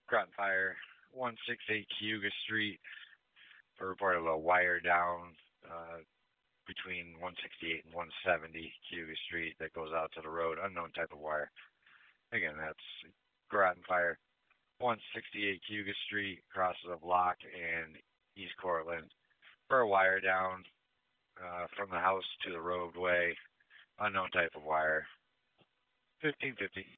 Groton Fire, 168 Cayuga Street, for a report of a wire down uh, between 168 and 170 Cayuga Street that goes out to the road. Unknown type of wire. Again, that's Groton Fire, 168 Cayuga Street, crosses of Locke and East Cortland, for a wire down from the house to the roadway. Unknown type of wire. 1550.